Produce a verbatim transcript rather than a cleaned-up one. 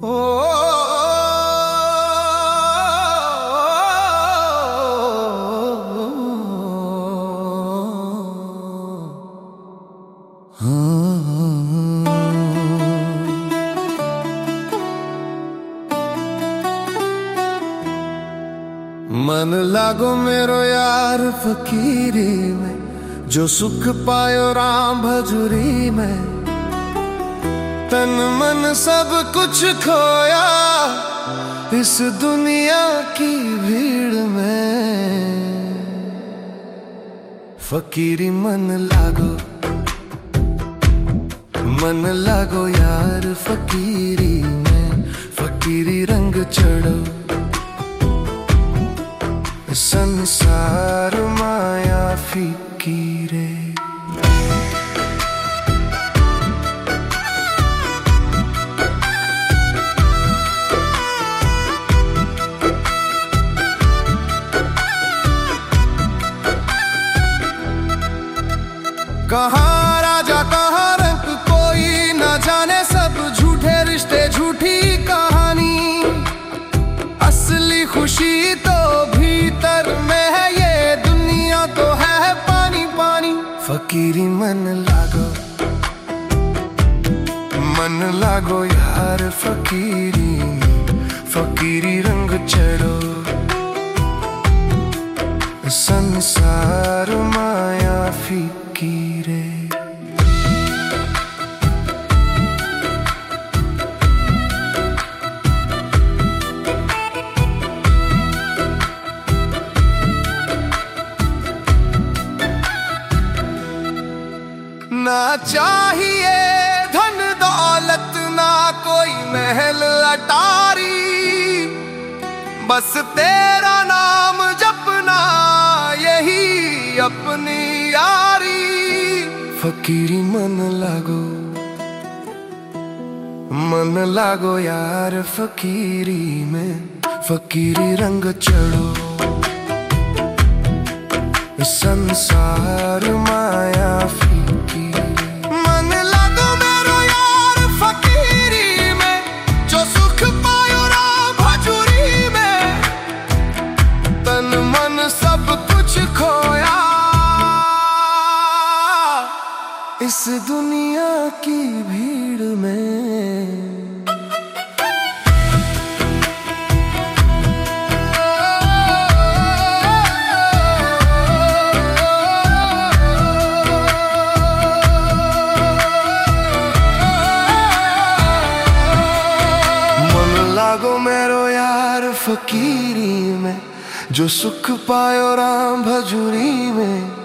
ओ मन लागो मेरो यार फकीरी में, जो सुख पायो राम भजूरी में। तन मन सब कुछ खोया इस दुनिया की भीड़ में। फकीरी मन लागो, मन लागो यार फकीरी में। फकीरी रंग चढ़ो संसार माया फकीरे। कहाँ राजा कहाँ रंग कोई न जाने, सब झूठे रिश्ते झूठी कहानी। असली खुशी तो भीतर में है, ये दुनिया तो है पानी पानी। फकीरी मन लागो, मन लागो यार फकीरी में। फकीरी रंग चढ़ो संसार माया फकीरे। ना चाहिए धन दौलत, ना कोई महल अटारी। बस तेरा नाम जपना यही अपनी यारी। फकीरी मन लागो, मन लागो यार फकीरी में। फकीरी रंग चढ़ो संसार माया फकीरे। मन लागो मेरो यार फकीरी में, जो सुख पायो राम भजूरी में। तन मन सब कुछ खोया इस दुनिया की भीड़ में। लागो मेरो यार फकीरी में, जो सुख पायो राम भजूरी में।